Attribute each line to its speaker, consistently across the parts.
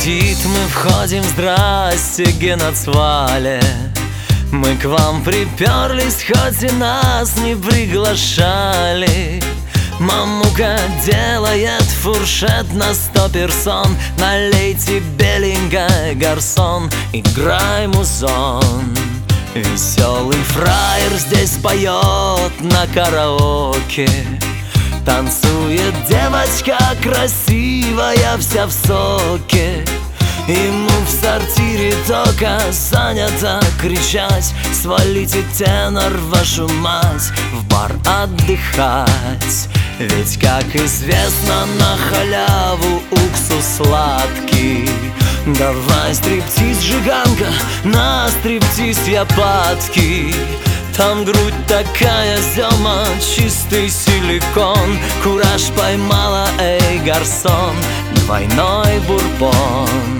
Speaker 1: гудит, мы входим, здрасте, Генацвале. Мы к вам приперлись, хоть и нас не приглашали. Мамука делает фуршет на 100 персон. Налейте беленький гарсон, играй музон. Веселый фраер здесь поет на караоке. Танцует девочка красивая, вся в соке. Ему в сортире только занято кричать: свалите, тенор, вашу мать, в бар отдыхать. Ведь, как известно, на халяву уксус сладкий. Давай стриптиз, жиганка, на стриптиз я падки. Там грудь такая, зема, чистый силикон. Кураж поймала, эй, гарсон, двойной бурбон.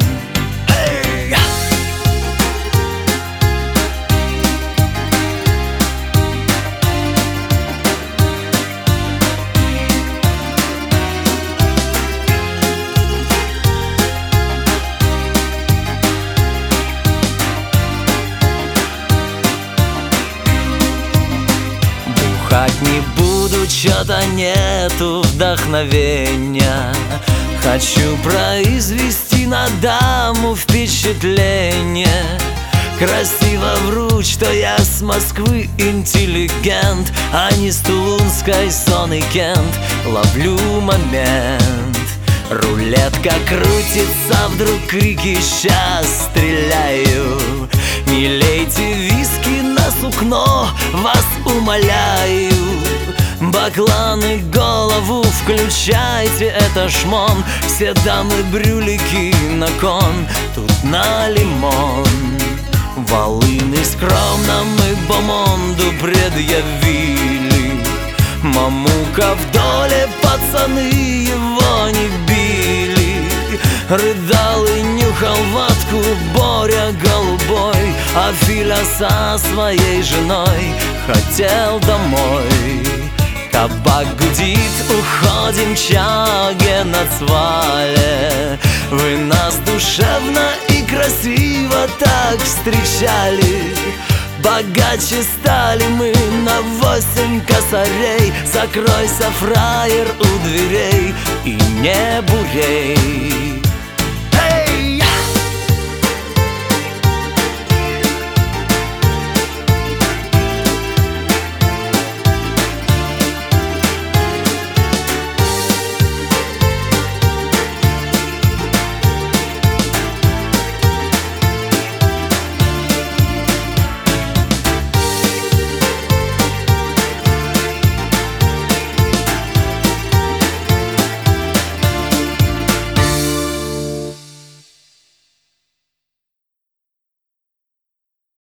Speaker 1: Бухать не буду, чё-то нету вдохновения. Хочу произвести на даму впечатление. Красиво вру, что я с Москвы интеллигент, а не с тулунской Соны Кент. Ловлю момент, рулетка крутится, вдруг крики: сейчас стреляю. Не лейте виски на сукно, вас умоляю. Бакланы, голову включайте, это шмон. Все дамы брюлики на кон, тут на лимон. Волыны скромно мы бомонду предъявили. Мамука в доле, пацаны его не били. Рыдал и нюхал водку Боря Голубой, а Филя со своей женой хотел домой. Кабак гудит, уходим, чао, Генацвале. Вы нас душевно и красиво так встречали. Богаче стали мы на 8 косарей. Закройся, фраер, у дверей, и не бурей.